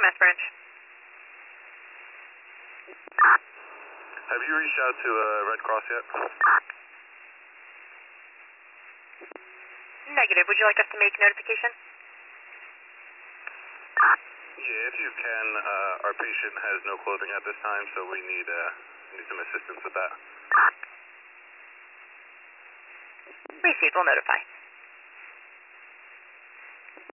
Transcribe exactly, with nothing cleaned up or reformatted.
M S branch. Have you reached out to uh, Red Cross yet? Negative. Would you like us to make notification? Yeah, if you can. Uh, our patient has no clothing at this time, so we need, uh, need some assistance with that. Received. We'll notify.